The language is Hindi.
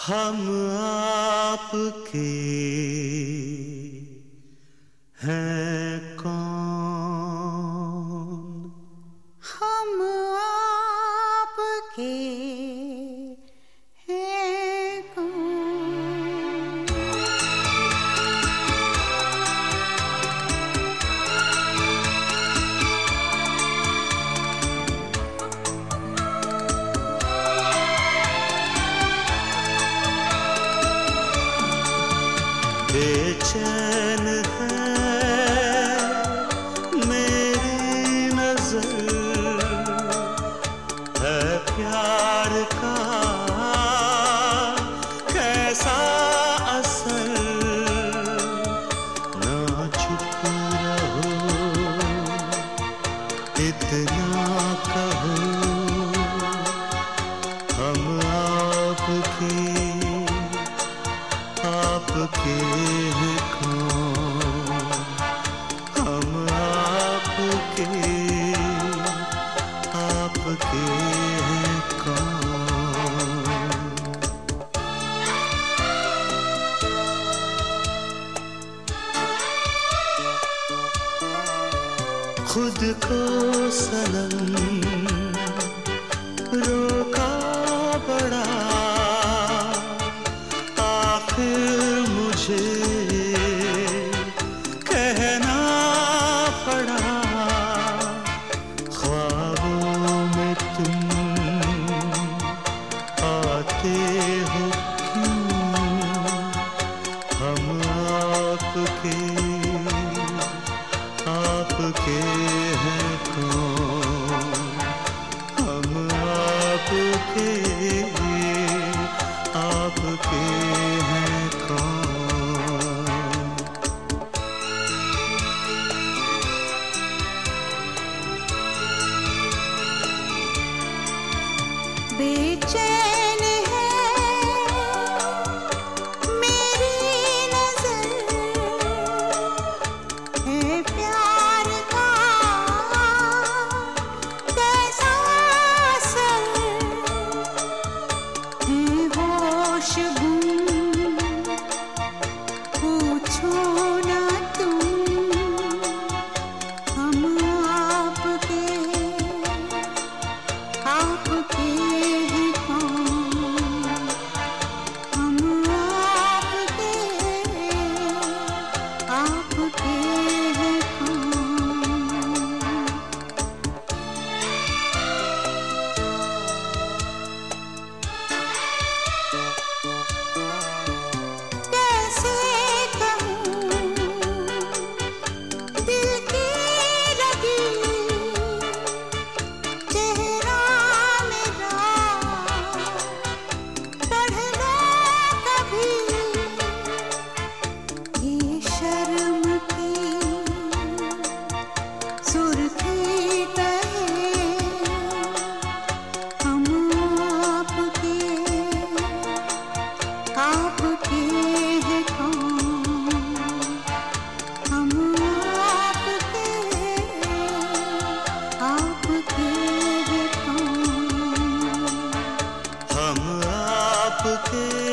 हम आपके हैं कौन, हम आपके हैं कौन। बेचैन है मेरी नजर, है प्यार का कैसा असर। ना चुप रहो, इतना कहो, हम आपके हैं कौन, हम आपके हैं कौन। खुद को सनम रोका बड़ा, मुझे कहना पड़ा। ख्वाबों में तुम आते हो क्यों, हम आपके हैं कौन, हम आपके हैं कौन। बेचैन है मेरी नजर, है प्यार का कैसा असर। है होश गुम, पूछो ना तुम, हम आपके हैं कौन, हम आपके हैं कौन। कैसे कहूँ दिल की लगी चेहरा मेरा, पढ़ लो कभी ये शर्म की सुर्खी कहे, हम आपके हैं कौन, हम आपके हैं कौन। हम आपके